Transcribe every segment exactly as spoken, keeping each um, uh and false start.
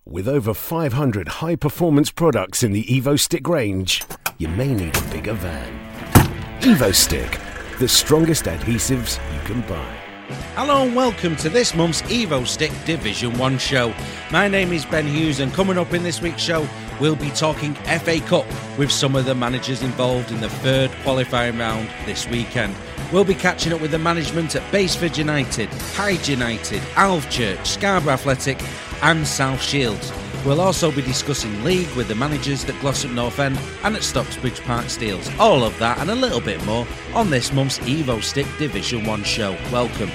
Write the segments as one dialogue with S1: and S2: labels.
S1: With over five hundred high-performance products in the EvoStick range, you may need a bigger van. EvoStick, the strongest adhesives you can buy.
S2: Hello and welcome to this month's EvoStick Division one show. My name is Ben Hughes, and coming up in this week's show, we'll be talking F A Cup with some of the managers involved in the third qualifying round this weekend. We'll be catching up with the management at Basford United, Hyde United, Alvechurch, Scarborough Athletic and South Shields. We'll also be discussing league with the managers at Glossop North End and at Stocksbridge Park Steels. All of that and a little bit more on this month's EvoStick Division one show. Welcome.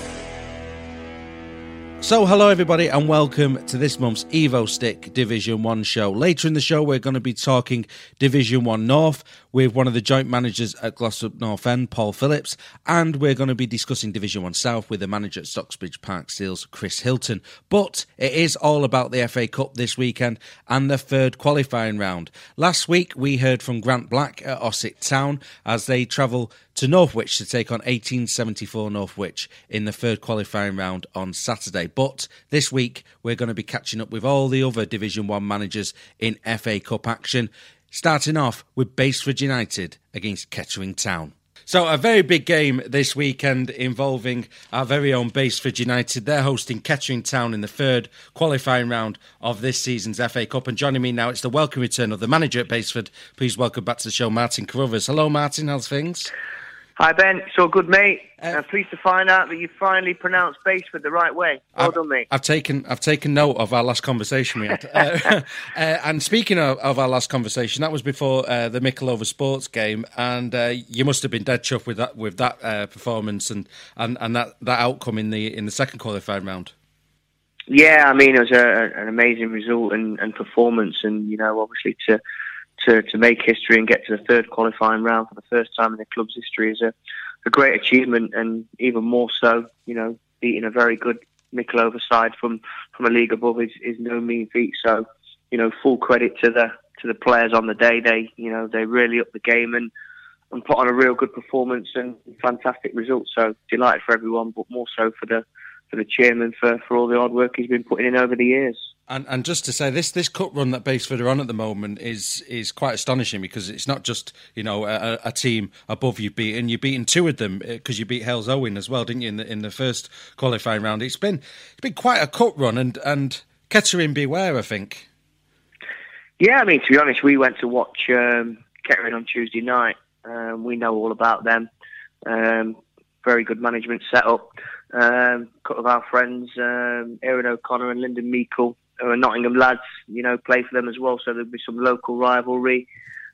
S2: So hello everybody and welcome to this month's EvoStick Division one show. Later in the show we're going to be talking Division one North with one of the joint managers at Glossop North End, Paul Phillips, and we're going to be discussing Division one South with the manager at Stocksbridge Park Steels, Chris Hilton. But it is all about the F A Cup this weekend and the third qualifying round. Last week we heard from Grant Black at Ossett Town as they travel to Northwich to take on eighteen seventy-four Northwich in the third qualifying round on Saturday. But this week, we're going to be catching up with all the other Division one managers in F A Cup action, starting off with Basford United against Kettering Town. So a very big game this weekend involving our very own Basford United. They're hosting Kettering Town in the third qualifying round of this season's F A Cup. And joining me now, it's the welcome return of the manager at Basford. Please welcome back to the show, Martin Carruthers. Hello, Martin. How's things?
S3: Hi Ben, it's all good, mate.
S2: Uh,
S3: I'm pleased to find out that you finally pronounced Basford the right way. Well
S2: I've,
S3: done, mate.
S2: I've taken I've taken note of our last conversation we had. uh, uh, and speaking of, of our last conversation, that was before uh, the Michelova Sports game, and uh, you must have been dead chuffed with that with that uh, performance and, and, and that, that outcome in the in the second qualifying round.
S3: Yeah, I mean it was a, an amazing result and, and performance, and you know obviously to. To, to make history and get to the third qualifying round for the first time in the club's history is a, a great achievement, and even more so, you know, beating a very good Michelova side from, from a league above is, is no mean feat. So, you know, full credit to the to the players on the day. They, you know, they really upped the game and, and put on a real good performance and fantastic results. So delighted for everyone, but more so for the for the chairman for, for all the hard work he's been putting in over the years.
S2: And and just to say, this this cup run that Basford are on at the moment is is quite astonishing, because it's not just, you know, a, a team above you beaten. You've beaten two of them because you beat Hales Owen as well, didn't you, in the in the first qualifying round? It's been it's been quite a cup run, and and Kettering beware, I think.
S3: Yeah, I mean, to be honest, we went to watch um, Kettering on Tuesday night. Um, we know all about them. Um, very good management setup. Um, a couple of our friends, um, Aaron O'Connor and Lyndon Meikle, who are Nottingham lads, you know, play for them as well, so there'll be some local rivalry.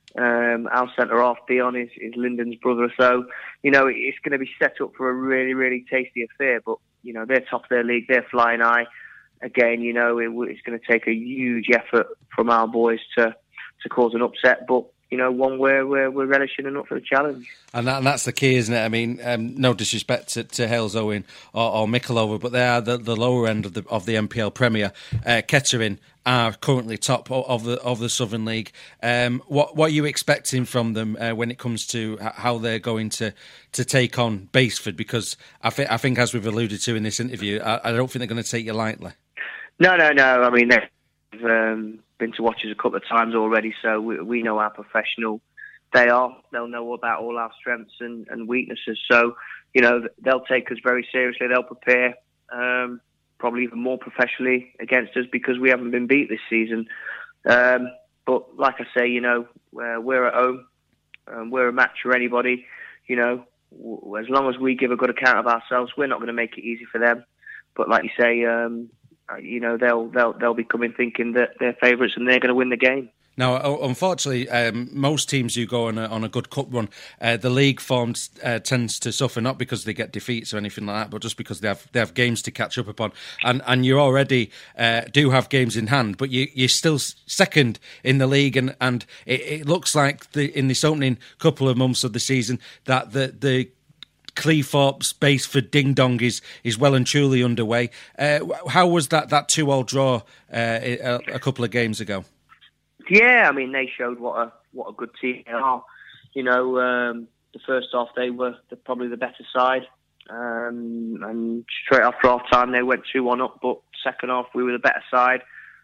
S3: Um, our centre half, Dion, is, is Lyndon's brother, so, you know, it's going to be set up for a really, really tasty affair, but, you know, they're top of their league, they're flying high. Again, you know, it, it's going to take a huge effort from our boys to, to cause an upset, but, you know, one where we're, we're relishing and up for the challenge.
S2: And, that, and that's the key, isn't it? I mean, um, no disrespect to, to Hales Owen or, or Michelova, but they are the, the lower end of the of the M P L Premier. Uh, Kettering are currently top of the of the Southern League. Um, what what are you expecting from them uh, when it comes to how they're going to, to take on Basford? Because I think I think, as we've alluded to in this interview, I, I don't think they're going to take you lightly.
S3: No, no, no. I mean, they've um, been to watch us a couple of times already, so we, we know how professional they are. They'll know about all our strengths and, and weaknesses. So, you know, they'll take us very seriously. They'll prepare um, probably even more professionally against us because we haven't been beat this season. Um, but like I say, you know, uh, we're at home. Um, we're a match for anybody. You know, w- as long as we give a good account of ourselves, we're not going to make it easy for them. But like you say, um, you know, they'll they'll they'll be coming thinking that they're favourites and they're going to win the game.
S2: Now, unfortunately, um, most teams who go on a, on a good cup run, uh, the league form uh, tends to suffer, not because they get defeats or anything like that, but just because they have they have games to catch up upon. And and you already uh, do have games in hand, but you, you're still second in the league, and, and it, it looks like the, in this opening couple of months of the season that the the Cleethorpes Basford Ding Dong is, is well and truly underway. Uh, how was that, that two-all draw uh, a, a couple of games ago?
S3: Yeah, I mean, they showed what a what a good team they are. You know, um, the first half they were the, probably the better side, um, and straight after half time they went two one up. But second half we were the better side.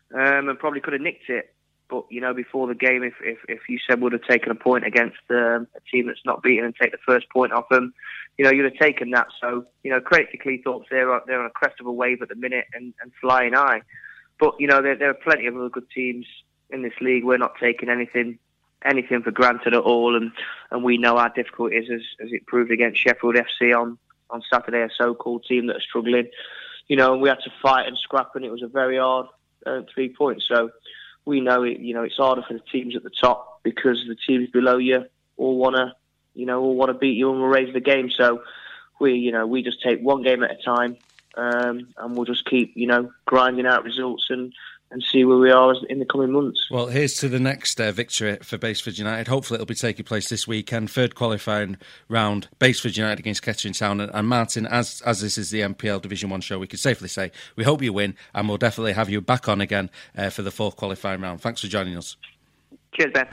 S3: um, and probably could have nicked it. But, you know, before the game, if if, if you said would have taken a point against um, a team that's not beaten and take the first point off them, you know, you'd have taken that. So, you know, credit to Cleethorpes, they're, they're on a crest of a wave at the minute and, and flying high. But, you know, there, there are plenty of other good teams in this league. We're not taking anything anything for granted at all, and, and we know how difficult it is, as, as it proved against Sheffield F C on, on Saturday, a so-called team that are struggling. You know, and we had to fight and scrap, and it was a very hard uh, three points. So we know it. You know, it's harder for the teams at the top because the teams below you all want to, you know, all want to beat you and will raise the game. So we, you know, we just take one game at a time, um, and we'll just keep, you know, grinding out results and. and see where we are in the coming months.
S2: Well, here's to the next uh, victory for Baseford United. Hopefully it'll be taking place this weekend. Third qualifying round, Baseford United against Kettering Town. And, and Martin, as as this is the M P L Division one show, we can safely say we hope you win, and we'll definitely have you back on again uh, for the fourth qualifying round. Thanks for joining us.
S3: Cheers, Ben.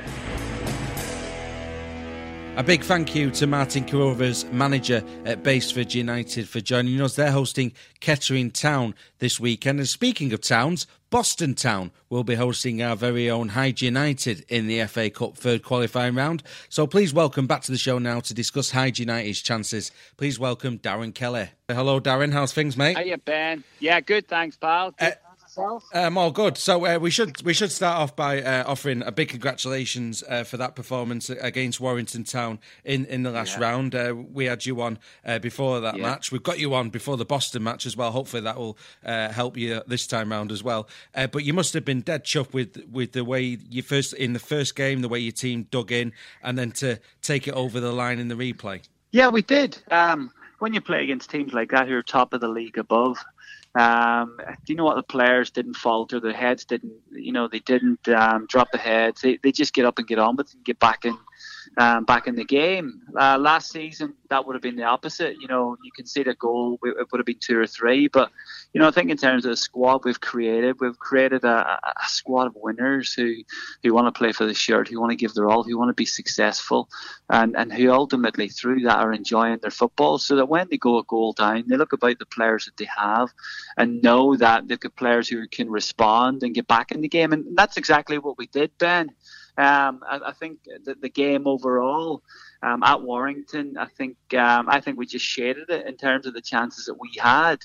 S2: A big thank you to Martin Carovers, manager at Baseford United, for joining us. They're hosting Kettering Town this weekend. And speaking of towns, Boston Town will be hosting our very own Hyde United in the F A Cup third qualifying round. So please welcome back to the show now to discuss Hyde United's chances. Please welcome Darren Kelly. Hello, Darren. How's things, mate?
S4: Hiya, Ben. Yeah, good. Thanks, pal. Good. Uh,
S2: Um, all good. So uh, we should we should start off by uh, offering a big congratulations uh, for that performance against Warrington Town in, in the last
S4: yeah.
S2: round. Uh, we had you on uh, before that
S4: yeah.
S2: match. We've got you on before the Boston match as well. Hopefully that will uh, help you this time round as well. Uh, but you must have been dead chuffed with with the way you first in the first game, the way your team dug in, and then to take it over the line in the replay.
S4: Yeah, we did. Um, when you play against teams like that who are top of the league above. Um, do you know what? The players didn't falter. Their heads didn't, you know, they didn't um, drop the heads. They, they just get up and get on with it and get back in, um, back in the game. Uh, last season, that would have been the opposite. You know, you can see the goal, it would have been two or three. But, you know, I think in terms of the squad we've created, we've created a, a squad of winners who, who want to play for the shirt, who want to give their all, who want to be successful, and, and who ultimately through that are enjoying their football, so that when they go a goal down, they look about the players that they have and know that they've got players who can respond and get back in the game. And that's exactly what we did, Ben. Um, I, I think that the game overall um, at Warrington, I think um, I think we just shaded it in terms of the chances that we had.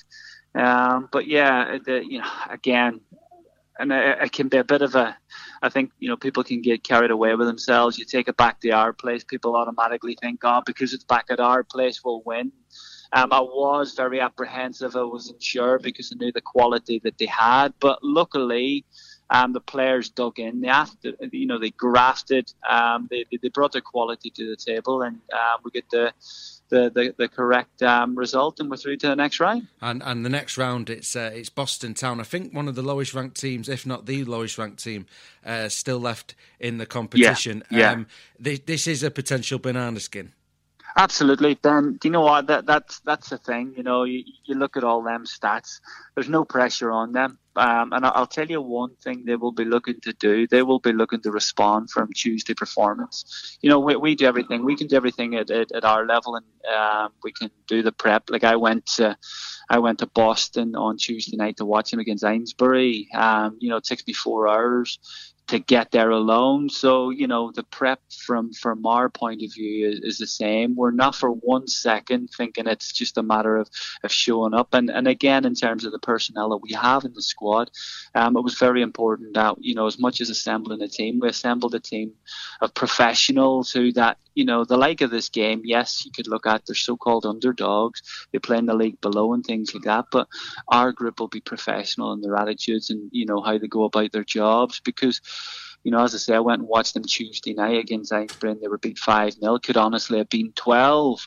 S4: Um, but yeah, the, you know, again, and it, it can be a bit of a, I think, you know, people can get carried away with themselves. You take it back to our place, people automatically think, oh, because it's back at our place, we'll win. Um, I was very apprehensive. I wasn't sure because I knew the quality that they had. But luckily, um, the players dug in. They after, you know, they grafted. Um, they, they brought their quality to the table, and um, we get the the the, the correct um, result, and we're through to the next round.
S2: And and the next round, it's uh, it's Boston Town. I think one of the lowest ranked teams, if not the lowest ranked team, uh, still left in the competition.
S4: Yeah. yeah.
S2: Um, this, this is a potential banana skin.
S4: Absolutely, Ben. Do you know what? That that's that's the thing. You know, you, you look at all them stats. There's no pressure on them, um, and I'll tell you one thing they will be looking to do. They will be looking to respond from Tuesday performance. You know, we, we do everything. We can do everything at at, at our level, and um, we can do the prep. Like I went to, I went to Boston on Tuesday night to watch him against Ainsbury. Um, you know, it takes me four hours to get there alone. So, you know, the prep from, from our point of view is, is the same. We're not for one second thinking it's just a matter of, of showing up. And, and again, in terms of the personnel that we have in the squad, um, it was very important that, you know, as much as assembling a team, we assembled a team of professionals who that, you know, the like of this game, yes, you could look at their so-called underdogs. They play in the league below and things like that. But our group will be professional in their attitudes and, you know, how they go about their jobs. Because, you know, as I say, I went and watched them Tuesday night against Ainsbury and they were beat five nil. Could honestly have been twelve.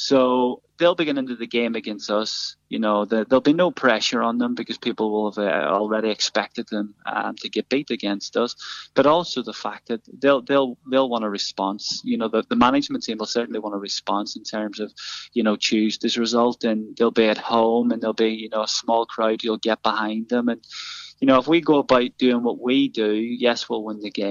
S4: So they'll be getting into the game against us. You know, the, there'll be no pressure on them because people will have uh, already expected them um, to get beat against us. But also the fact that they'll they'll they'll want a response. You know, the, the management team will certainly want a response in terms of, you know, Tuesday's result. And they'll be at home and there'll be, you know, a small crowd who'll get behind them. And, you know, if we go about doing what we do, yes, we'll win the game.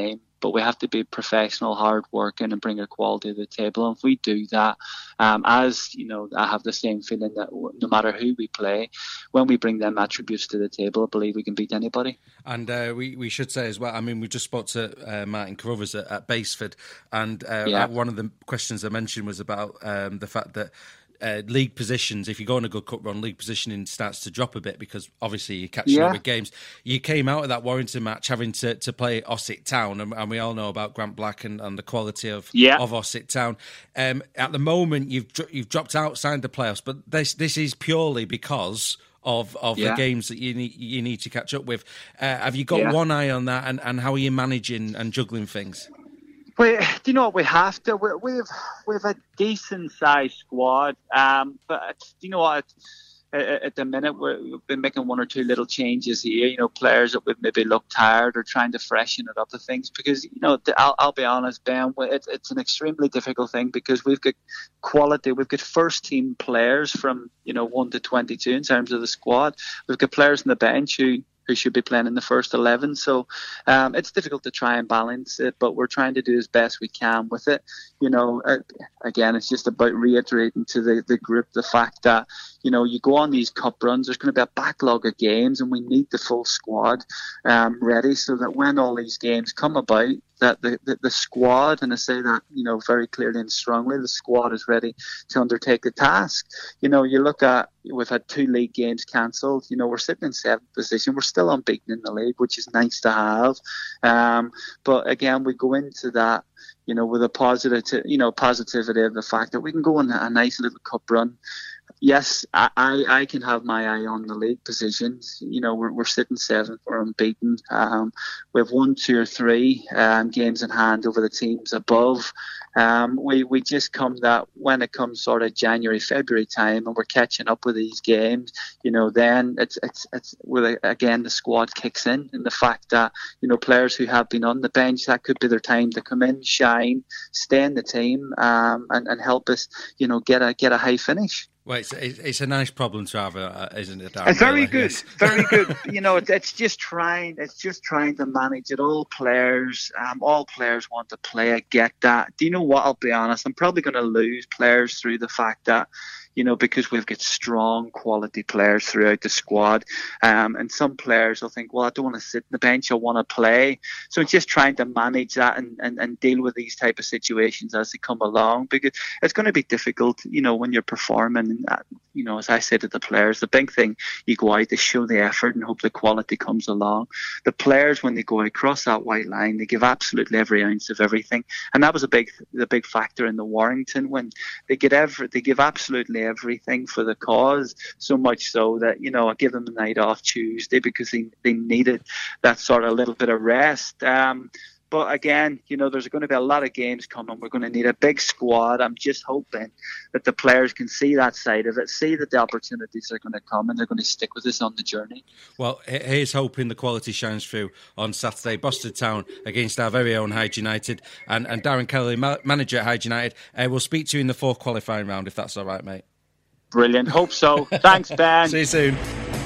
S4: but we have to be professional, hard working, and bring a quality to the table. And if we do that, um, as you know, I have the same feeling that no matter who we play, when we bring them attributes to the table, I believe we can beat anybody.
S2: And uh, we, we should say as well, I mean, we just spoke to uh, Martin Carruthers at, at Baseford, and uh, yeah. one of the questions I mentioned was about um, the fact that Uh, league positions, if you go on a good cup run, league positioning starts to drop a bit because obviously you're catching
S4: yeah.
S2: up with games. You came out of that Warrington match having to, to play Ossett Town, and, and we all know about Grant Black and, and the quality of
S4: yeah.
S2: of Ossett Town. Um, at the moment, you've you've dropped outside the playoffs, but this this is purely because of of yeah. the games that you need you need to catch up with. Uh, have you got
S4: yeah.
S2: one eye on that, and, and how are you managing and juggling things?
S4: We, do you know what we have to? We, we've we've a decent sized squad, um, but do you know what? At, at the minute, we're, we've been making one or two little changes here. You know, players that would maybe look tired or trying to freshen it up to things. Because you know, I'll, I'll be honest, Ben, it's it's an extremely difficult thing because we've got quality. We've got first team players from you know one to twenty two in terms of the squad. We've got players on the bench who. who should be playing in the first eleven. So um, it's difficult to try and balance it, but we're trying to do as best we can with it. You know, uh, again, it's just about reiterating to the, the group the fact that, you know, you go on these cup runs, there's going to be a backlog of games and we need the full squad um, ready so that when all these games come about, that the, the, the squad, and I say that, you know, very clearly and strongly, the squad is ready to undertake the task. You know, you look at, we've had two league games cancelled. You know, we're sitting in seventh position. We're still unbeaten in the league, which is nice to have. Um, but again, we go into that, you know, with a positive, you know, positivity of the fact that we can go on a nice little cup run. Yes, I, I can have my eye on the league positions. You know, we're, we're sitting seventh, we're unbeaten. Um, we have one, two, or three um, games in hand over the teams above. Um, we, we just come that when it comes sort of January, February time and we're catching up with these games, you know, then it's, it's, it's well, again, the squad kicks in, and the fact that, you know, players who have been on the bench, that could be their time to come in, shine, stay in the team, um, and, and help us, you know, get a, get a high finish.
S2: Well, it's, it's a nice problem to have, uh, isn't it, Darren?
S4: It's very good,
S2: yes.
S4: very good. You know, it's, it's just trying, it's just trying to manage it. All players, um, all players want to play. I get that. Do you know what? I'll be honest. I'm probably going to lose players through the fact that, you know, because we've got strong quality players throughout the squad. Um, and some players will think, well, I don't want to sit on the bench, I want to play. So it's just trying to manage that and, and, and deal with these type of situations as they come along, because it's going to be difficult, you know, when you're performing. And, uh, you know, as I say to the players, the big thing, you go out to show the effort and hope the quality comes along. The players, when they go across that white line, they give absolutely every ounce of everything. And that was a big, the big factor in the Warrington, when they get every, they give absolutely everything for the cause, so much so that, you know, I give them a night off Tuesday because they, they needed that sort of little bit of rest. Um, but again, you know, there's going to be a lot of games coming. We're going to need a big squad. I'm just hoping that the players can see that side of it, see that the opportunities are going to come and they're going to stick with us on the journey.
S2: Well, here's hoping the quality shines through on Saturday. Boston Town against our very own Hyde United, and, and Darren Kelly, ma- manager at Hyde United. Uh, we'll speak to you in the fourth qualifying round, if that's all right, mate.
S4: Brilliant. Hope so. Thanks, Ben.
S2: See you soon.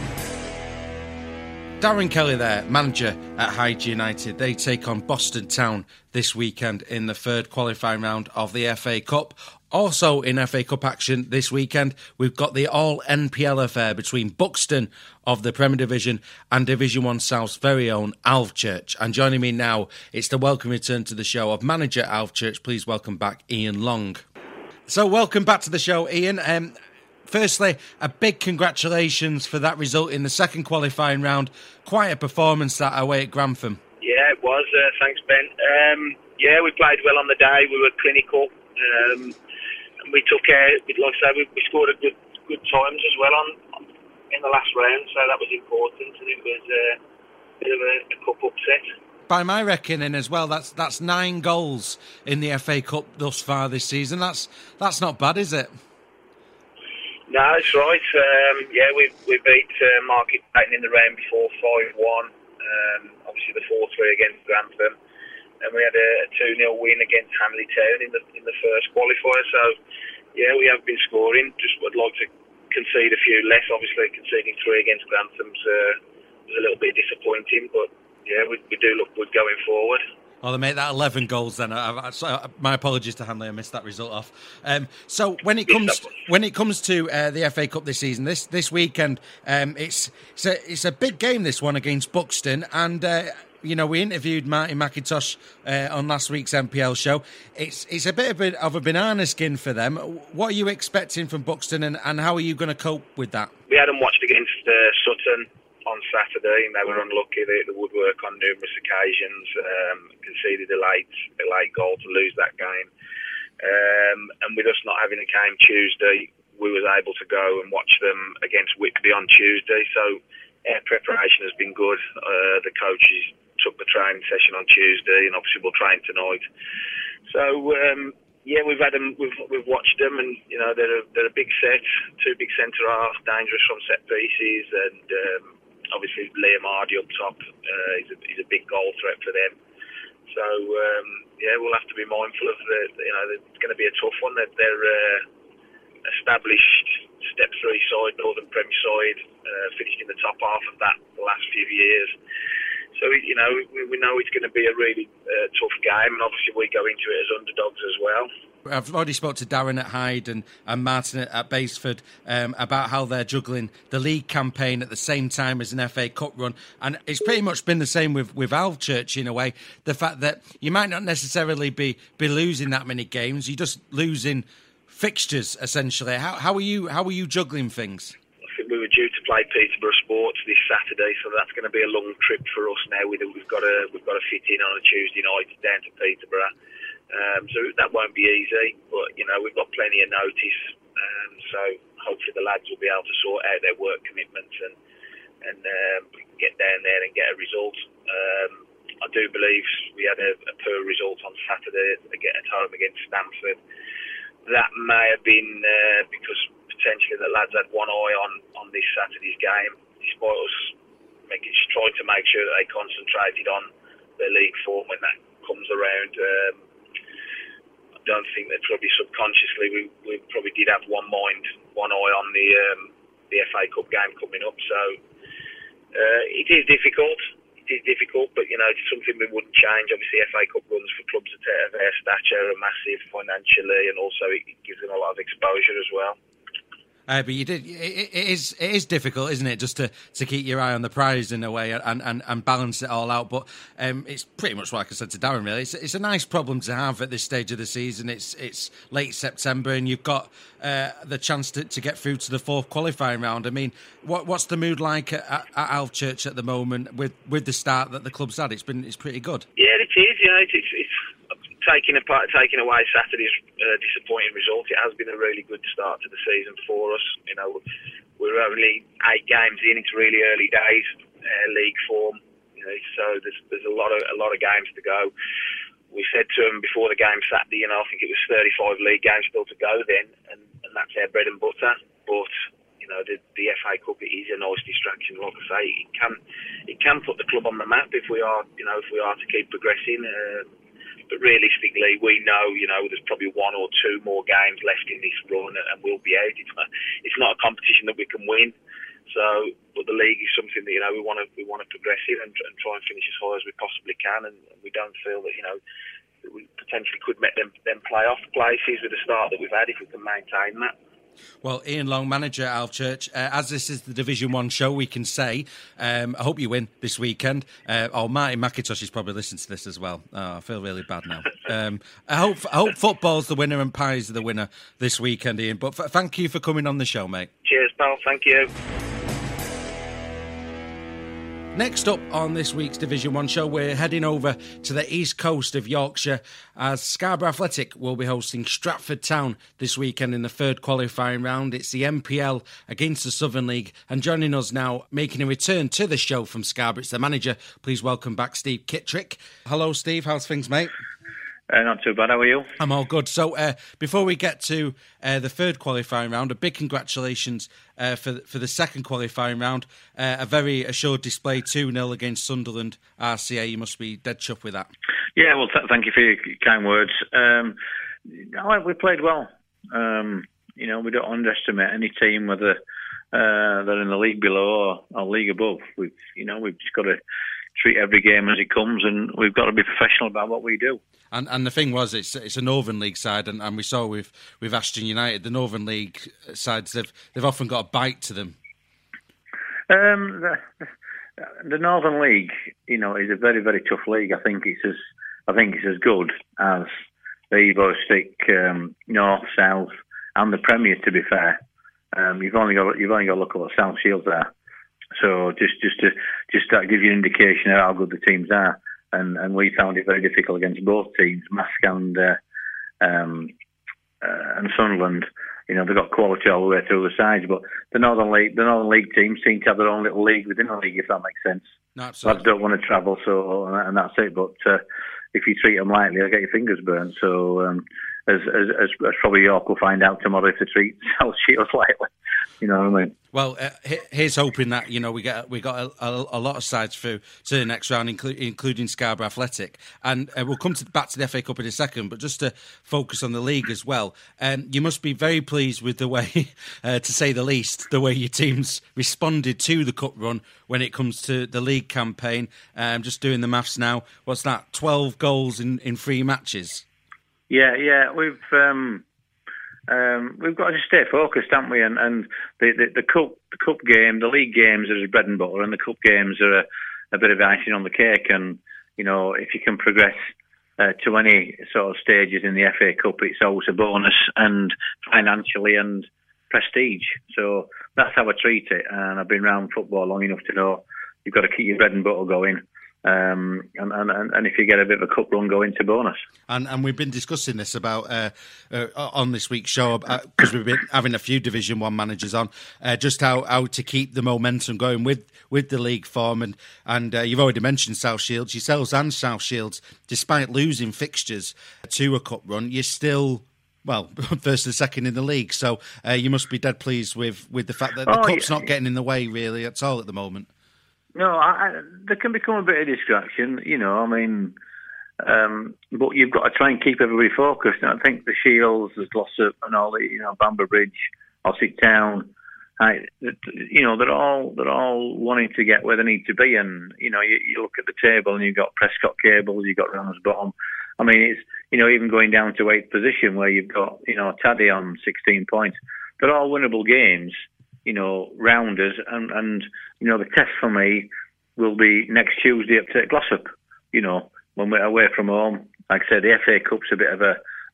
S2: Darren Kelly there, manager at Hyde United. They take on Boston Town this weekend in the third qualifying round of the F A Cup. Also in F A Cup action this weekend, we've got the all-N P L affair between Buxton of the Premier Division and Division one South's very own Alvechurch. And joining me now, it's the welcome return to the show of manager at Alvechurch. Please welcome back Ian Long. So welcome back to the show, Ian. Um, Firstly, a big congratulations for that result in the second qualifying round. Quite a performance that away at Grantham.
S5: Yeah, it was. Uh, thanks, Ben. Um, yeah, we played well on the day. We were clinical. Um, and we took, uh, like I say, we, we scored a good good times as well on in the last round, so that was important. And it was uh, a bit of a, a cup upset.
S2: By my reckoning as well, that's that's nine goals in the F A Cup thus far this season. That's that's not bad, is it?
S5: No, that's right. Um, yeah, we we beat uh, Market Patent in the round before five one. Um, obviously the four three against Grantham. And we had a two nil win against Hamley Town in the in the first qualifier. So, yeah, we have been scoring. Just would like to concede a few less. Obviously, conceding three against Grantham's uh, was a little bit disappointing. But, yeah, we, we do look good going forward.
S2: Oh, they made that eleven goals then. I, I, so, my apologies to Hanley, I missed that result off. Um, so when it comes when it comes to uh, the F A Cup this season, this this weekend, um, it's it's a, it's a big game, this one against Buxton, and uh, you know we interviewed Martin McIntosh uh, on last week's M P L show. It's it's a bit of a, of a banana skin for them. What are you expecting from Buxton, and, and how are you going to cope with that?
S5: We had them watched against uh, Sutton on Saturday, and they were unlucky. They, they would work on numerous occasions, um, conceded a late, a late goal to lose that game. Um, and with us not having a game Tuesday, we was able to go and watch them against Whitby on Tuesday. So our preparation has been good. Uh, the coaches took the training session on Tuesday, and obviously we'll train tonight. So um, yeah, we've had them. We've we've watched them, and you know they're a, they're a big set, two big centre halves, dangerous from set pieces, and. Um, Obviously, Liam Hardy up top, uh, he's, a, he's a big goal threat for them. So, um, yeah, we'll have to be mindful of the, you know, it's going to be a tough one. They're, they're uh, established Step three side, Northern Premier side, uh, finished in the top half of that the last few years. So, you know, we, we know it's going to be a really uh, tough game, and obviously we go into it as underdogs as well.
S2: I've already spoke to Darren at Hyde and, and Martin at, at Baseford um, about how they're juggling the league campaign at the same time as an F A Cup run. And it's pretty much been the same with, with Alvechurch in a way. The fact that you might not necessarily be, be losing that many games, you're just losing fixtures, essentially. How, how are you How are you juggling things?
S5: I think we were due to play Peterborough Sports this Saturday, so that's going to be a long trip for us now. We've got to, we've got to fit in on a Tuesday night down to Peterborough. Um, so that won't be easy, but you know we've got plenty of notice, um, so hopefully the lads will be able to sort out their work commitments and and um, get down there and get a result. Um, I do believe we had a, a poor result on Saturday at home against Stamford. That may have been uh, because potentially the lads had one eye on, on this Saturday's game, despite us making, trying to make sure that they concentrated on their league form when that comes around. Um, I don't think that probably subconsciously we, we probably did have one mind, one eye on the um, the F A Cup game coming up. So uh, it is difficult. It is difficult, but you know it's something we wouldn't change. Obviously, F A Cup runs for clubs of their stature are massive financially, and also it gives them a lot of exposure as well.
S2: Uh, but you did. It, it is. It is difficult, isn't it, just to, to keep your eye on the prize in a way and, and, and balance it all out. But um, it's pretty much like I said to Darren. Really, it's, it's a nice problem to have at this stage of the season. It's it's late September, and you've got uh, the chance to, to get through to the fourth qualifying round. I mean, what what's the mood like at, at Alvechurch at the moment with, with the start that the club's had? It's been it's pretty good.
S5: Yeah, it is. You know, it's. it's, it's... Taking, apart, taking away Saturday's uh, disappointing result, it has been a really good start to the season for us. You know, we're only eight games in; it's really early days, uh, league form. You know, so there's there's a lot of a lot of games to go. We said to them before the game Saturday, you know, I think it was thirty-five league games still to go then, and, and that's our bread and butter. But you know, the, the F A Cup is a nice distraction. Like I say, it can it can put the club on the map if we are, you know, if we are to keep progressing. Uh, But realistically, we know, you know, there's probably one or two more games left in this run, and we'll be out. It's not, it's not a competition that we can win. So, but the league is something that you know we want to we want to progress in and, and try and finish as high as we possibly can. And we don't feel that you know that we potentially could make them them playoff places with the start that we've had if we can maintain that.
S2: Well, Ian Long, manager at Alvechurch, uh, as this is the Division One show, we can say, um, I hope you win this weekend. Uh, oh, Martin McIntosh is probably listening to this as well. Oh, I feel really bad now. Um, I hope I hope football's the winner and pies are the winner this weekend, Ian. But f- thank you for coming on the show, mate.
S5: Cheers, pal. Thank you.
S2: Next up on this week's Division One show, we're heading over to the east coast of Yorkshire as Scarborough Athletic will be hosting Stratford Town this weekend in the third qualifying round. It's the M P L against the Southern League. And joining us now, making a return to the show from Scarborough, it's the manager. Please welcome back Steve Kittrick. Hello, Steve. How's things, mate?
S6: Uh, not too bad, how are you?
S2: I'm all good. So uh, before we get to uh, the third qualifying round, a big congratulations uh, for, for the second qualifying round. Uh, a very assured display, two nil against Sunderland R C A. You must be dead chuffed with that.
S6: Yeah, well, th- thank you for your kind words. Um, no, we played well. Um, you know, we don't underestimate any team, whether uh, they're in the league below or, or league above. We've, you know, we've just got to treat every game as it comes, and we've got to be professional about what we do.
S2: And and the thing was, it's it's a Northern League side, and, and we saw with with Ashton United, the Northern League sides, they've they've often got a bite to them.
S6: Um, the, the Northern League, you know, is a very very tough league. I think it's as I think it's as good as the Evo Stick, um, North, South, and the Premier. To be fair, um, you've only got you've only got to look at what South Shields are. So just just to just to give you an indication of how good the teams are, and and we found it very difficult against both teams, Mask and uh, um, uh, and Sunderland. You know, they've got quality all the way through the sides, but the Northern League the Northern League teams seem to have their own little league within the league, if that makes sense.
S2: No, absolutely.
S6: Lads don't want to travel, so and that's it. But uh, if you treat them lightly, they'll get your fingers burnt. So um, as, as as as probably York will find out tomorrow if they treat South Shields lightly. You know what I mean?
S2: Well, uh, here's hoping that, you know, we get we got a, a, a lot of sides through to the next round, inclu- including Scarborough Athletic, and uh, we'll come to, back to the F A Cup in a second. But just to focus on the league as well, um, you must be very pleased with the way, uh, to say the least, the way your teams responded to the cup run when it comes to the league campaign. Um, just doing the maths now, what's that? Twelve goals in, in three matches.
S6: Yeah, yeah, we've. Um... Um, we've got to just stay focused, haven't we? And, and the, the, the cup, the cup game, the league games are bread and butter, and the cup games are a, a bit of icing on the cake. And you know, if you can progress uh, to any sort of stages in the F A Cup, it's always a bonus, and financially and prestige. So that's how I treat it. And I've been around football long enough to know you've got to keep your bread and butter going. Um, and, and, and if you get a bit of a cup run, go into bonus.
S2: And and we've been discussing this about uh, uh, on this week's show, because uh, we've been having a few Division One managers on, uh, just how, how to keep the momentum going with, with the league form. And and uh, you've already mentioned South Shields, yourselves and South Shields, despite losing fixtures to a cup run, you're still, well, first and second in the league. So uh, you must be dead pleased with, with the fact that the
S6: oh,
S2: cup's
S6: yeah.
S2: not getting in the way really at all at the moment.
S6: No, I, I, there can become a bit of distraction, you know, I mean, um, but you've got to try and keep everybody focused. And I think the Shields, the Glossop and all the, you know, Bamber Bridge, Ossick Town, I, you know, they're all they're all wanting to get where they need to be. And, you know, you, you look at the table and you've got Prescott Cables, you've got Ramsbottom. I mean, it's, you know, even going down to eighth position where you've got, you know, Taddy on sixteen points. They're all winnable games. You know, rounders, and, and, you know, the test for me will be next Tuesday up to Glossop, you know, when we're away from home. Like I said, the F A Cup's a bit of a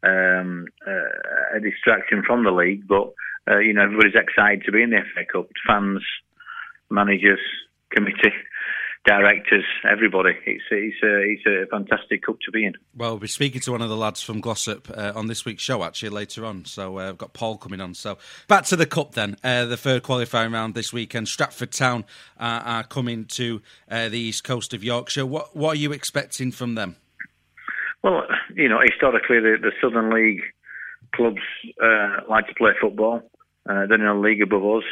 S6: um, uh, a distraction from the league, but, uh, you know, everybody's excited to be in the F A Cup. Fans, managers, committee, directors, everybody. It's it's a, it's a fantastic cup to be in.
S2: Well, we'll be speaking to one of the lads from Glossop uh, on this week's show, actually, later on. So uh, I've got Paul coming on. So back to the cup then. Uh, the third qualifying round this weekend. Stratford Town uh, are coming to uh, the east coast of Yorkshire. What what are you expecting from them?
S6: Well, you know, historically the, the Southern League clubs uh, like to play football. Uh, they're in a league above us.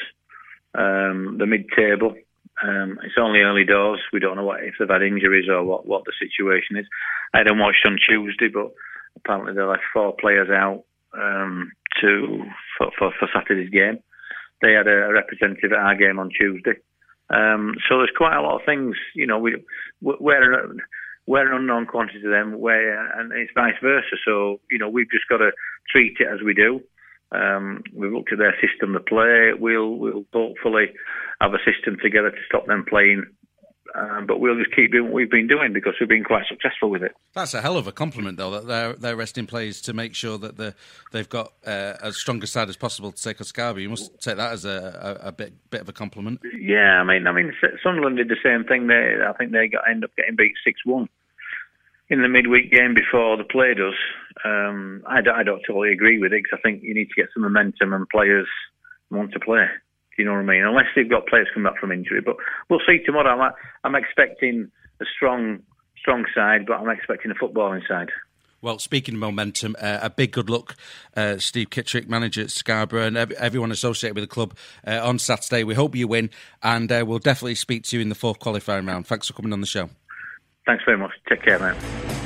S6: Um, the mid-table. Um, it's only early doors. We don't know what if they've had injuries or what, what the situation is. I hadn't watched on Tuesday, but apparently they left four players out um, to for, for, for Saturday's game. They had a, a representative at our game on Tuesday. Um, so there's quite a lot of things, you know, we, we're, we're an unknown quantity to them, where, and it's vice versa. So, you know, we've just got to treat it as we do. Um, we've looked at their system of play. We'll, we'll hopefully have a system together to stop them playing. Um, but we'll just keep doing what we've been doing because we've been quite successful with it.
S2: That's a hell of a compliment, though, that they're, they're resting players to make sure that the, they've got uh, as strong a side as possible to take on Scarborough. You must take that as a, a, a bit bit of a compliment.
S6: Yeah, I mean, I mean, Sunderland did the same thing. They, I think they got end up getting beat six one in the midweek game before they played us. Um, I, don't, I don't totally agree with it because I think you need to get some momentum and players want to play. Do you know what I mean? Unless they've got players come back from injury. But we'll see tomorrow. I'm, I'm expecting a strong strong side, but I'm expecting a footballing side.
S2: Well, speaking of momentum, uh, a big good luck, uh, Steve Kittrick, manager at Scarborough, and ev- everyone associated with the club uh, on Saturday. We hope you win, and uh, we'll definitely speak to you in the fourth qualifying round. Thanks for coming on the show.
S6: Thanks very much. Take care, man.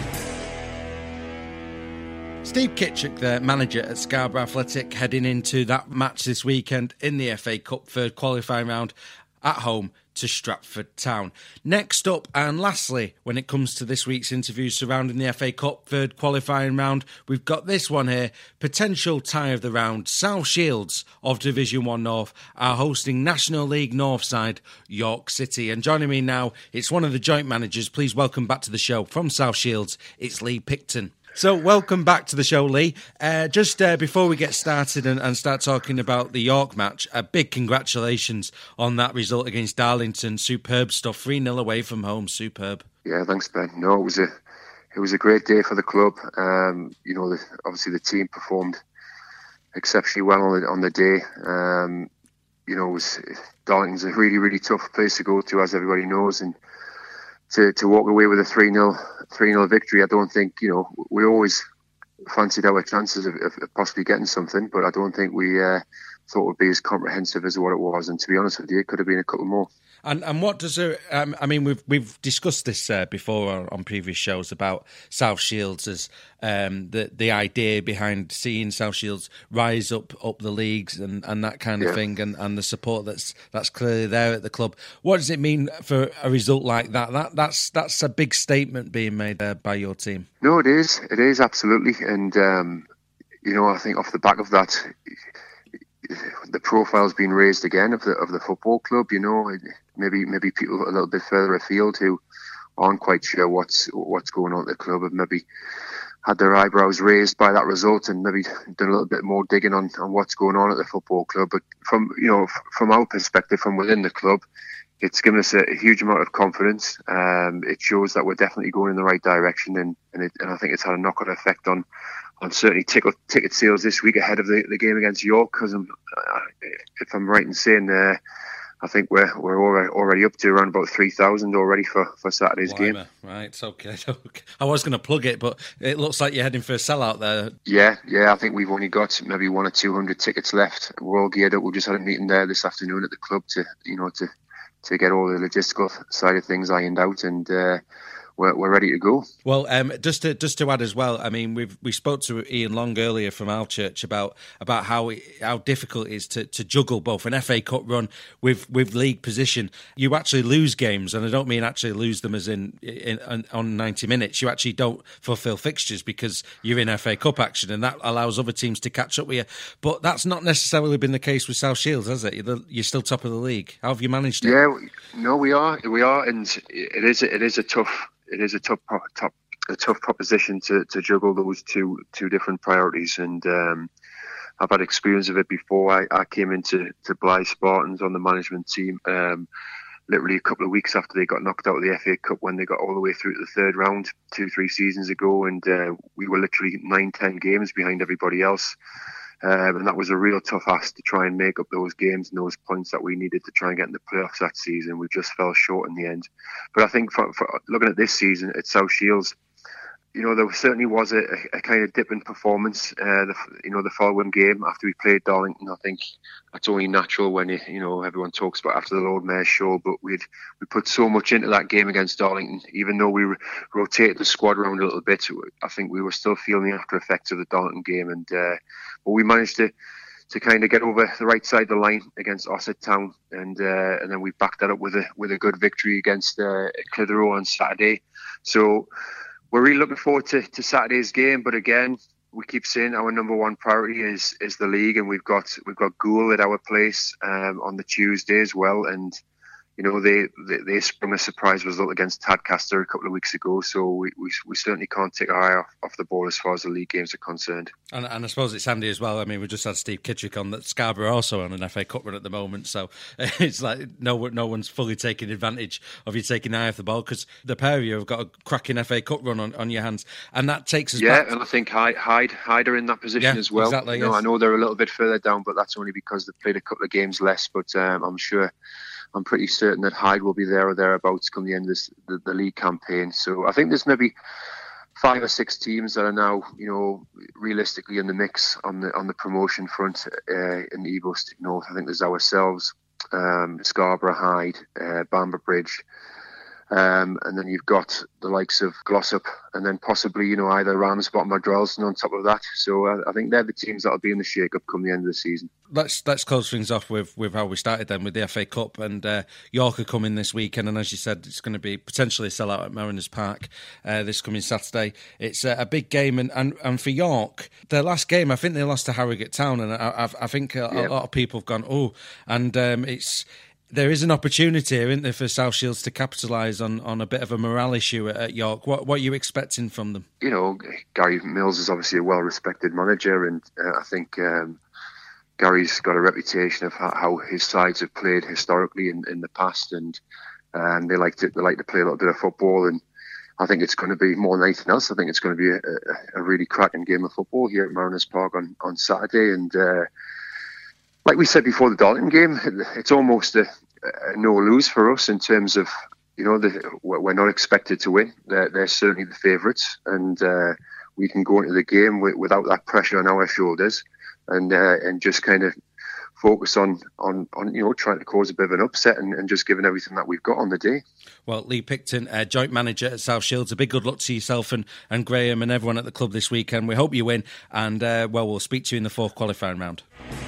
S2: Steve Kittrick, the manager at Scarborough Athletic, heading into that match this weekend in the F A Cup third qualifying round at home to Stratford Town. Next up, and lastly, when it comes to this week's interviews surrounding the F A Cup third qualifying round, we've got this one here. Potential tie of the round. South Shields of Division one North are hosting National League North side York City. And joining me now, it's one of the joint managers. Please welcome back to the show from South Shields, it's Lee Picton. So welcome back to the show, Lee. Uh, just uh, before we get started and, and start talking about the York match, a big congratulations on that result against Darlington. Superb stuff, three nil away from home, superb.
S7: Yeah, thanks, Ben. No, it was a it was a great day for the club. Um, you know, the, obviously the team performed exceptionally well on the, on the day. Um, you know, it was, Darlington's a really, really tough place to go to, as everybody knows, and to, to walk away with a three nil victory, I don't think, you know, we always fancied our chances of, of possibly getting something, but I don't think we uh, thought it would be as comprehensive as what it was. And to be honest with you, it could have been a couple more.
S2: And and what does it, um, I mean, we've we've discussed this uh, before on, on previous shows about South Shields as um, the the idea behind seeing South Shields rise up up the leagues and, and that kind of yeah. thing, and, and the support that's that's clearly there at the club. What does it mean for a result like that? That that's that's a big statement being made uh, by your team.
S7: No, it is. It is absolutely, and um, you know, I think off the back of that, the profile's been raised again of the of the football club. You know, maybe maybe people a little bit further afield who aren't quite sure what's what's going on at the club have maybe had their eyebrows raised by that result and maybe done a little bit more digging on, on what's going on at the football club. But from you know from our perspective, from within the club, it's given us a, a huge amount of confidence. Um, it shows that we're definitely going in the right direction, and and, it, and I think it's had a knock-on effect on. on certainly ticket, ticket sales this week ahead of the, the game against York, because I'm, uh, if I'm right in saying, uh, I think we're we're already, already up to around about three thousand already for, for Saturday's
S2: Blimey.
S7: game.
S2: Right, it's okay. I was going to plug it, but it looks like you're heading for a sellout there.
S7: Yeah, yeah, I think we've only got maybe one or two hundred tickets left. We're all geared up. We just had a meeting there this afternoon at the club to, you know, to to get all the logistical side of things ironed out, and uh, We're, we're ready to go.
S2: Well, um, just to just to add as well, I mean, we've we spoke to Ian Long earlier from Alchurch about about how it, how difficult it is to, to juggle both an F A Cup run with, with league position. You actually lose games, and I don't mean actually lose them as in, in, in on ninety minutes. You actually don't fulfil fixtures because you're in F A Cup action, and that allows other teams to catch up with you. But that's not necessarily been the case with South Shields, has it? You're, you're still top of the league. How have you managed it?
S7: Yeah, no, we are, we are, and it is it is a tough. It is a tough, top, a tough proposition to, to juggle those two two different priorities, and um, I've had experience of it before. I, I came into to Blythe Spartans on the management team, um, literally a couple of weeks after they got knocked out of the F A Cup, when they got all the way through to the third round two, three seasons ago, and uh, we were literally nine, ten games behind everybody else. Um, and that was a real tough ask to try and make up those games and those points that we needed to try and get in the playoffs that season. We just fell short in the end. But I think for, for looking at this season at South Shields, you know, there certainly was a, a kind of dip in performance. Uh, the, you know, the following game after we played Darlington, I think that's only natural when you, you know everyone talks about after the Lord Mayor's show. But we'd we put so much into that game against Darlington, even though we rotated the squad around a little bit. I think we were still feeling the after effects of the Darlington game, and uh, but we managed to. to kind of get over the right side of the line against Ossett Town, and uh, and then we backed that up with a with a good victory against uh, Clitheroe on Saturday. So we're really looking forward to, to Saturday's game, but again, we keep saying our number one priority is is the league, and we've got we've got Goole at our place um, on the Tuesday as well, and you know they, they they sprung a surprise result against Tadcaster a couple of weeks ago, so we we, we certainly can't take our eye off, off the ball as far as the league games are concerned.
S2: And, and I suppose it's handy as well. I mean, we just had Steve Kittrick on that Scarborough also on an F A Cup run at the moment, so it's like no no one's fully taking advantage of you taking the eye off the ball, because the pair of you have got a cracking F A Cup run on, on your hands, and that takes us
S7: yeah,
S2: back.
S7: Yeah, and I think Hyde, Hyde, Hyde are in that position
S2: yeah,
S7: as well.
S2: Exactly,
S7: you know,
S2: yes.
S7: I know they're a little bit further down, but that's only because they've played a couple of games less, but um, I'm sure... I'm pretty certain that Hyde will be there or thereabouts come the end of this, the, the league campaign. So I think there's maybe five or six teams that are now, you know, realistically in the mix on the on the promotion front uh, in the Evo Stick North. I think there's ourselves, um, Scarborough, Hyde, uh, Bamber Bridge, Um, and then you've got the likes of Glossop, and then possibly, you know, either Ramsbottom or Droylsden on top of that. So uh, I think they're the teams that'll be in the shake-up come the end of the season.
S2: Let's let's close things off with, with how we started then with the F A Cup, and uh, York are coming this weekend, and as you said, it's going to be potentially a sellout at Mariners Park uh, this coming Saturday. It's uh, a big game, and, and, and for York, their last game, I think they lost to Harrogate Town, and I, I, I think a, yeah. a lot of people have gone, oh, and um, it's. There is an opportunity here, isn't there, for South Shields to capitalise on, on a bit of a morale issue at, at York. What what are you expecting from them?
S7: You know, Gary Mills is obviously a well-respected manager, and uh, I think um, Gary's got a reputation of how, how his sides have played historically in, in the past, and um, they like to they like to play a little bit of football. And I think it's going to be more than anything else. I think it's going to be a, a, a really cracking game of football here at Mariners Park on on Saturday, and. Uh, Like we said before the Dalton game, it's almost a, a no-lose for us in terms of, you know, the, we're not expected to win. They're, they're certainly the favourites, and uh, we can go into the game with, without that pressure on our shoulders, and uh, and just kind of focus on, on, on, you know, trying to cause a bit of an upset and, and just giving everything that we've got on the day.
S2: Well, Lee Picton, uh, joint manager at South Shields, a big good luck to yourself and, and Graham and everyone at the club this weekend. We hope you win, and, uh, well, we'll speak to you in the fourth qualifying round.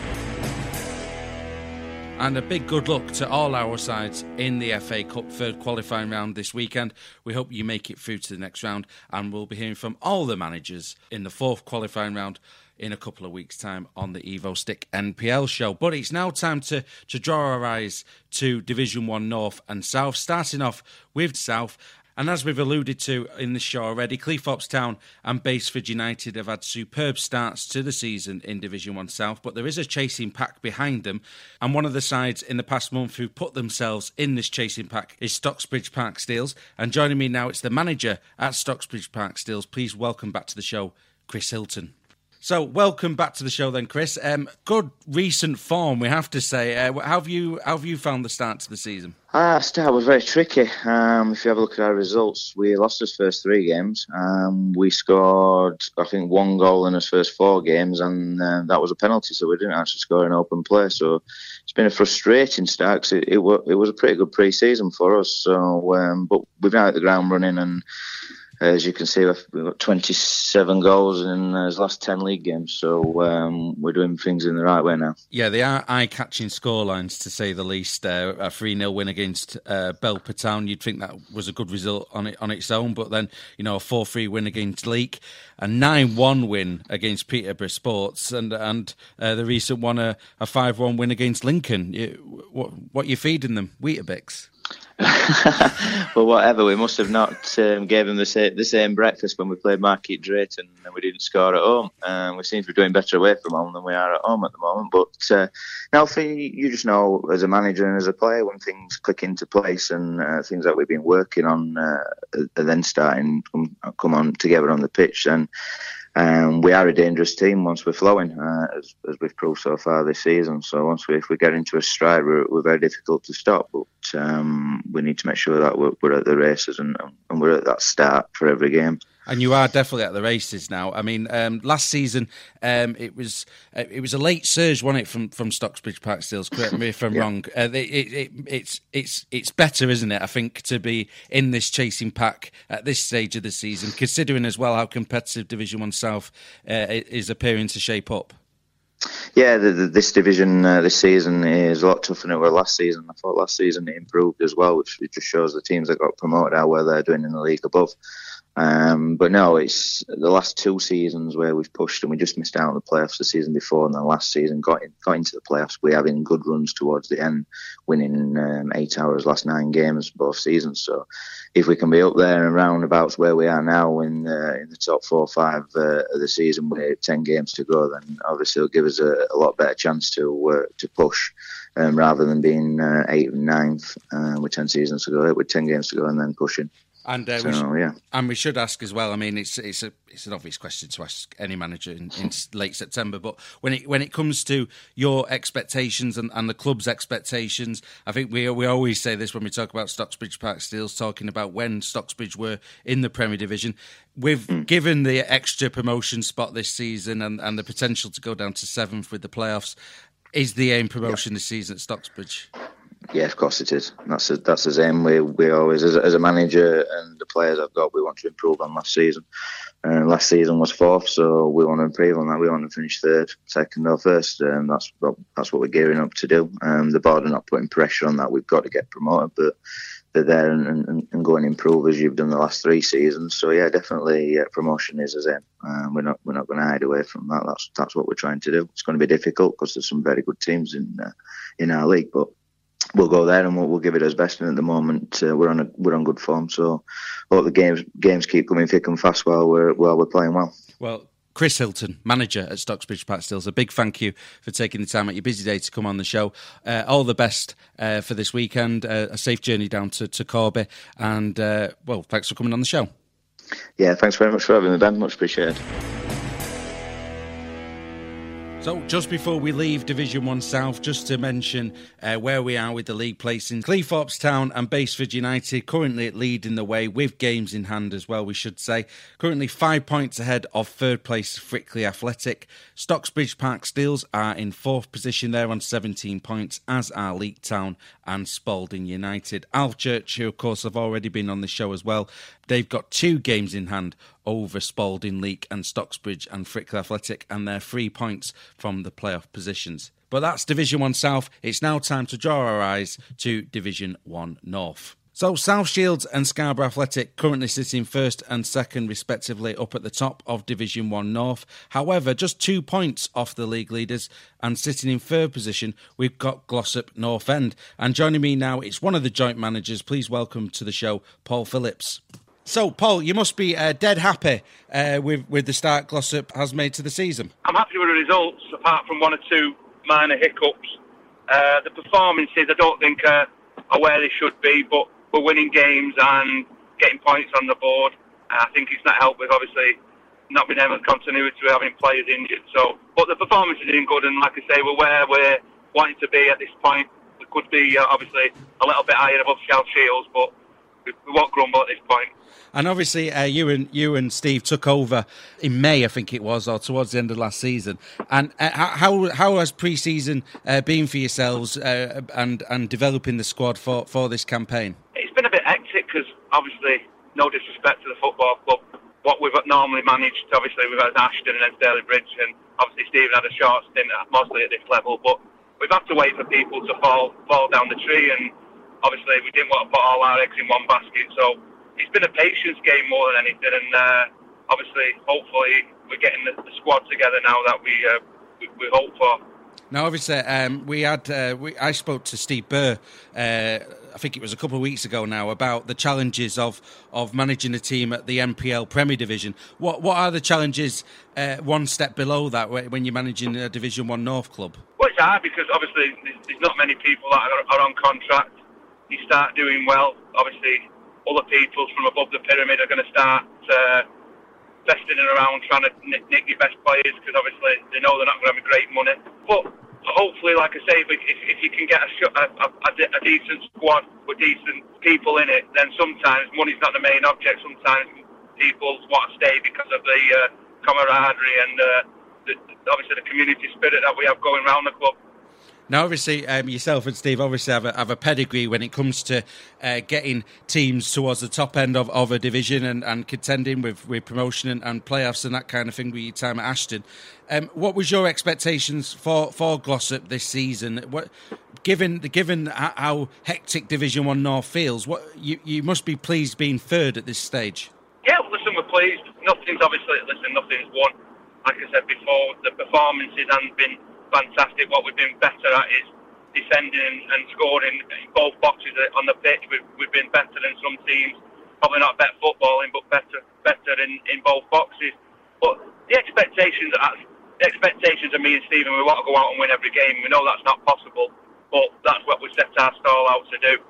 S2: And a big good luck to all our sides in the F A Cup third qualifying round this weekend. We hope you make it through to the next round, and we'll be hearing from all the managers in the fourth qualifying round in a couple of weeks' time on the Evo Stick N P L show. But it's now time to, to draw our eyes to Division one North and South, starting off with South. And as we've alluded to in the show already, Cleethorpes Town and Baseford United have had superb starts to the season in Division one South, but there is a chasing pack behind them. And one of the sides in the past month who put themselves in this chasing pack is Stocksbridge Park Steels. And joining me now, it's the manager at Stocksbridge Park Steels. Please welcome back to the show, Chris Hilton. So, welcome back to the show then, Chris. Um, good recent form, we have to say. Uh, how have you how have you found the start to the season?
S8: Ah, start was very tricky. Um, if you have a look at our results, we lost his first three games. Um, we scored, I think, one goal in his first four games, and uh, that was a penalty, so we didn't actually score in open play. So it's been a frustrating start, because it, it, it was a pretty good pre-season for us. So, um, but we've now hit the ground running, and as you can see, we've got twenty-seven goals in his last ten league games, so um, we're doing things in the right way now.
S2: Yeah, they are eye-catching scorelines, to say the least. Uh, a three nil win against uh, Belper Town, you'd think that was a good result on it on its own, but then, you know, a four three win against Leek, a nine one win against Peterborough Sports, and and uh, the recent one, a, a five one win against Lincoln. You, what, what are you feeding them? Weetabix?
S8: Well, whatever. We must have not um, gave them the same, the same breakfast when we played Market Drayton and we didn't score at home. Um, we seem to be doing better away from home than we are at home at the moment. But uh, now, for you, you just know, as a manager and as a player, when things click into place and uh, things that we've been working on uh, are then starting to come, come on together on the pitch, then Um, we are a dangerous team once we're flowing, uh, as, as we've proved so far this season. So once we, if we get into a stride, we're, we're very difficult to stop. But um, we need to make sure that we're, we're at the races and, and we're at that start for every game.
S2: And you are definitely at the races now. I mean, um, last season um, it was uh, it was a late surge, wasn't it, from from Stocksbridge Park Steels? Correct me if I'm yeah. wrong. Uh, it, it, it's it's it's better, isn't it? I think, to be in this chasing pack at this stage of the season, considering as well how competitive Division One South uh, is appearing to shape up.
S8: Yeah, the, the, this division uh, this season is a lot tougher than it was last season. I thought last season it improved as well, which it just shows the teams that got promoted how well they're doing in the league above. Um, but no, it's the last two seasons where we've pushed and we just missed out on the playoffs the season before, and then last season got in, got into the playoffs. We're having good runs towards the end, winning um, eight hours last nine games both seasons. So if we can be up there and roundabouts where we are now in uh, in the top four or five uh, of the season with ten games to go, then obviously it'll give us a, a lot better chance to uh, to push. Um, rather than being uh, eighth and ninth uh, with ten seasons to go, with ten games to go and then pushing.
S2: And uh,
S8: so,
S2: we should,
S8: yeah.
S2: and we should ask as well. I mean, it's it's a it's an obvious question to ask any manager in, in late September. But when it when it comes to your expectations and, and the club's expectations, I think we we always say this when we talk about Stocksbridge Park Steels, talking about when Stocksbridge were in the Premier Division. We've mm. given the extra promotion spot this season and, and the potential to go down to seventh with the playoffs. Is the aim promotion yep. this season at Stocksbridge?
S8: Yeah, of course it is. That's a, that's the same. We we always, as a, as a manager and the players I've got, we want to improve on last season. Uh, last season was fourth, so we want to improve on that. We want to finish third, second, or first. Um, that's what, that's what we're gearing up to do. Um, the board are not putting pressure on that. We've got to get promoted, but they're there and, and, and go and improve as you've done the last three seasons. So yeah, definitely yeah, promotion is a aim. Um, we're not we're not going to hide away from that. That's that's what we're trying to do. It's going to be difficult because there's some very good teams in uh, in our league, but we'll go there and we'll, we'll give it our best. And at the moment, uh, we're on a, we're on good form. So, hope the games games keep coming thick and fast while we're while we're playing well.
S2: Well, Chris Hilton, manager at Stocksbridge Park Steels, a big thank you for taking the time at your busy day to come on the show. Uh, all the best uh, for this weekend. Uh, a safe journey down to, to Corby, and uh, well, thanks for coming on the show.
S8: Yeah, thanks very much for having me, Ben. Much appreciated.
S2: So just before we leave Division one South, just to mention uh, where we are with the league placings. Cleethorpes Town and Basford United currently leading the way with games in hand as well, we should say. Currently five points ahead of third place Frickley Athletic. Stocksbridge Park Steels are in fourth position there on seventeen points, as are Leek Town and Spalding United. Alvechurch, who of course have already been on the show as well, they've got two games in hand over Spalding, Leek and Stocksbridge and Frickley Athletic, and they're three points from the playoff positions. But that's Division one South. It's now time to draw our eyes to Division one North. So South Shields and Scarborough Athletic currently sitting first and second respectively up at the top of Division one North. However, just two points off the league leaders, and sitting in third position we've got Glossop North End. And joining me now, it's one of the joint managers. Please welcome to the show Paul Phillips. So, Paul, you must be uh, dead happy uh, with, with the start Glossop has made to the season.
S5: I'm happy with the results, apart from one or two minor hiccups. Uh, the performances, I don't think, uh, are where they should be, but we're winning games and getting points on the board. Uh, I think it's not helped with, obviously, not being able to continuity with having players injured. So, but the performance is doing good, and like I say, we're where we're wanting to be at this point. We could be, uh, obviously, a little bit higher above South Shields, but we, we won't grumble at this point.
S2: And obviously, uh, you and you and Steve took over in May, I think it was, or towards the end of last season. And uh, how how has pre-season uh, been for yourselves uh, and and developing the squad for, for this campaign?
S5: It's been a bit hectic because, obviously, no disrespect to the football club, what we've normally managed, obviously, we've had Ashton and then Stalybridge, and obviously Stephen had a short stint mostly at this level, but we've had to wait for people to fall fall down the tree, and obviously we didn't want to put all our eggs in one basket, so it's been a patience game more than anything, and uh, obviously, hopefully, we're getting the, the squad together now that we uh, we, we hope for.
S2: Now, obviously, um, we had uh, we, I spoke to Steve Burr, uh, I think it was a couple of weeks ago now, about the challenges of, of managing a team at the N P L Premier Division. What what are the challenges uh, one step below that when you're managing a Division one North club?
S5: Well, it's hard because obviously there's, there's not many people that are, are on contract. You start doing well, obviously. Other people from above the pyramid are going to start uh, festing around trying to nick, nick your best players because obviously they know they're not going to have great money. But hopefully, like I say, if, if, if you can get a, a, a, a decent squad with decent people in it, then sometimes money's not the main object. Sometimes people want to stay because of the uh, camaraderie and uh, the, obviously the community spirit that we have going around the club.
S2: Now, obviously, um, yourself and Steve obviously have a, have a pedigree when it comes to uh, getting teams towards the top end of, of a division and, and contending with, with promotion and, and playoffs and that kind of thing with your time at Ashton. Um, what was your expectations for, for Glossop this season? What, given given how hectic Division one North feels, what you, you must be pleased being third at this stage.
S5: Yeah, well, listen, we're pleased. Nothing's obviously, listen, nothing's won. Like I said before, the performances haven't been fantastic. What we've been better at is defending and scoring in both boxes on the pitch. We've, we've been better than some teams, probably not better footballing, but better better in, in both boxes. But the expectations are, the expectations of me and Stephen, we want to go out and win every game. We know that's not possible, but that's what we set our stall out to do.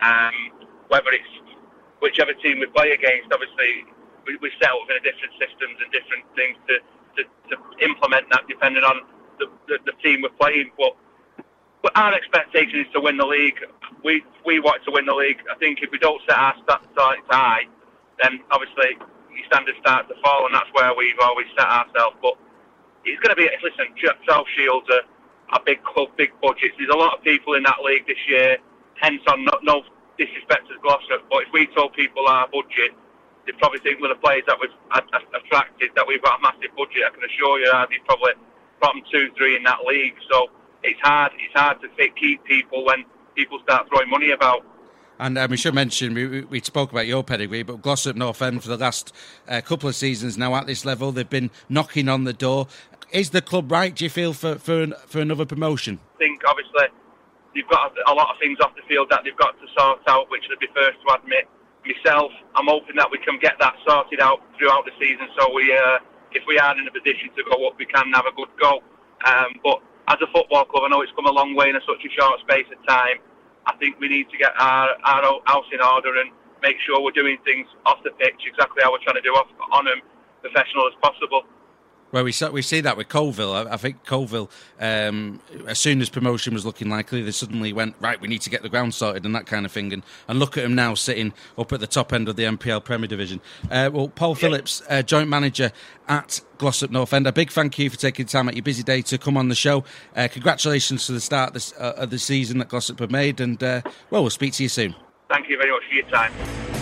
S5: Um, whether it's whichever team we play against, obviously we, we set up in a different systems and different things to, to, to implement that depending on The, the, the team we're playing, but but our expectation is to win the league. We we want to win the league. I think if we don't set our sights high, then obviously your standards start to fall, and that's where we've always set ourselves. But it's going to be, listen, South Shields are a big club, big budgets. There's a lot of people in that league this year. hence on no, no disrespect to Glossop, but if we told people our budget, they'd probably think with the players that we've attracted that we've got a massive budget. I can assure you that they'd probably bottom two, three in that league. So it's hard. It's hard to keep people when people start throwing money about.
S2: And um, we should mention, we, we spoke about your pedigree, but Glossop North End for the last uh, couple of seasons now at this level, they've been knocking on the door. Is the club right, do you feel, for for, an, for another promotion?
S5: I think, obviously, they've got a lot of things off the field that they've got to sort out, which they'd be first to admit. Myself, I'm hoping that we can get that sorted out throughout the season, so we, uh, if we are in a position to go up, we can have a good go. Um, but as a football club, I know it's come a long way in a, such a short space of time. I think we need to get our, our house in order and make sure we're doing things off the pitch exactly how we're trying to do off, on them, professional as possible.
S2: Well, we we see that with Colville. I, I think Colville, um, as soon as promotion was looking likely, they suddenly went, right, we need to get the ground sorted and that kind of thing. And, and look at them now sitting up at the top end of the M P L Premier Division. Uh, well, Paul Phillips, uh, joint manager at Glossop North End, a big thank you for taking time out your busy day to come on the show. Uh, congratulations to the start of, this, uh, of the season that Glossop have made. And, uh, well, we'll speak to you soon.
S5: Thank you very much for your time.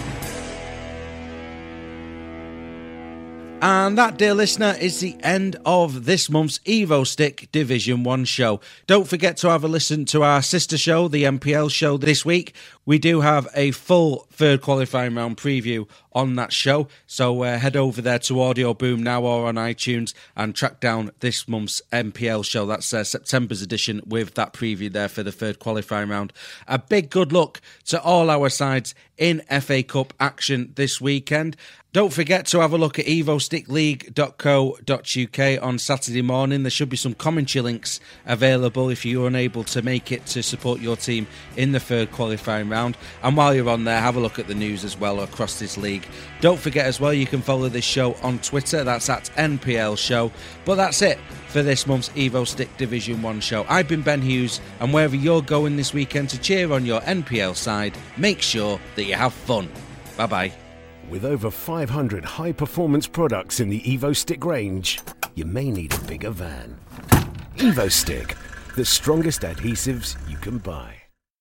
S2: And that, dear listener, is the end of this month's Evo Stick Division one show. Don't forget to have a listen to our sister show, the M P L show, this week. We do have a full third qualifying round preview on that show, so uh, head over there to Audio Boom now or on iTunes and track down this month's M P L show. That's uh, September's edition with that preview there for the third qualifying round. A big good luck to all our sides in F A Cup action this weekend. Don't forget to have a look at evo stick league dot co dot uk on Saturday morning. There should be some commentary links available if you're unable to make it to support your team in the third qualifying round. And while you're on there, have a look at the news as well across this league. Don't forget as well, you can follow this show on Twitter. That's at N P L Show. But that's it for this month's Evo Stick Division one show. I've been Ben Hughes, and wherever you're going this weekend to cheer on your N P L side, make sure that you have fun. Bye-bye.
S1: With over five hundred high-performance products in the Evo Stick range, you may need a bigger van. Evo Stick, the strongest adhesives you can buy.